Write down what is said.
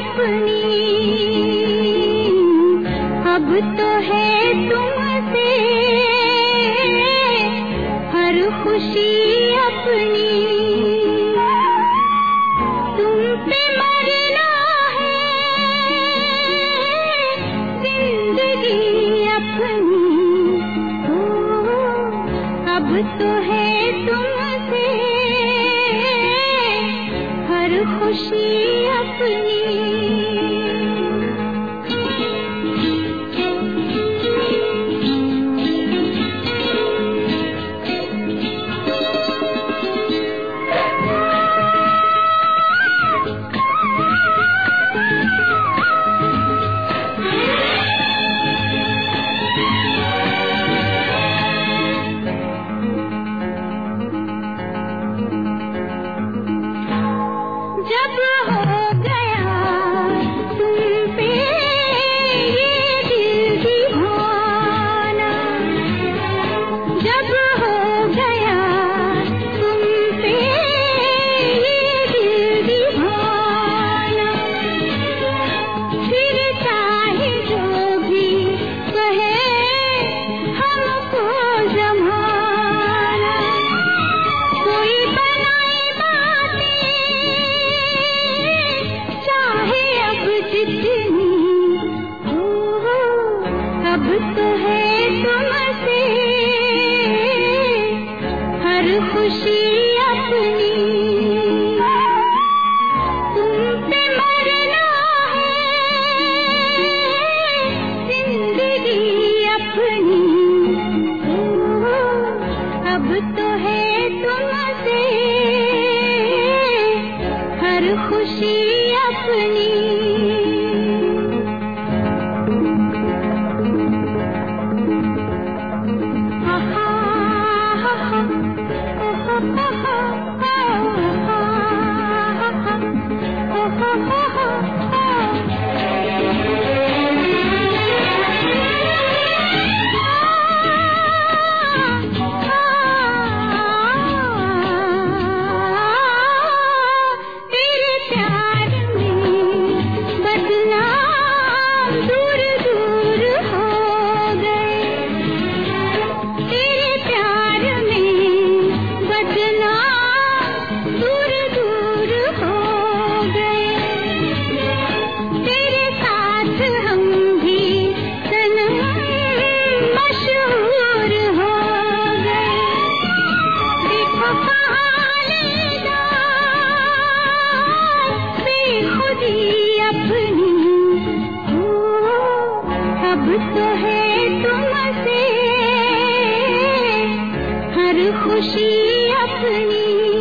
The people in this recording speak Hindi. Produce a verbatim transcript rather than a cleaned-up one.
अपनी, अब तो है तुमसे हर खुशी अपनी। तुम पे मरना है जिंदगी अपनी, ओ, अब तो है तुमसे हर खुशी अपनी। जब हो गया तुम पे ये दिल दीवाना, जब हो गया तुम पे ये दिल दीवाना, फिर चाहे जो भी कहे हमको जमाना, कोई बनाए बातें चाहे अब जितनी, हो अब तो है तुमसे हर खुशी अपनी। तुम पे मरना है जिंदगी अपनी, हो अब तो है तुमसे हर खुशी अपनी। हा हा हा हा, ओ हा हा हा, ओ हा हा हा, तेरे प्यार में बदनाम दूर दूर हो गए, तेरे प्यार में बदनाम दूर दूर हो गए, तेरे साथ हम भी सनम मशहूर हो गए। देखो कहाँ ले जाए बेखुदी अपनी, हो अब तो है तुमसे हर खुशी अपनी।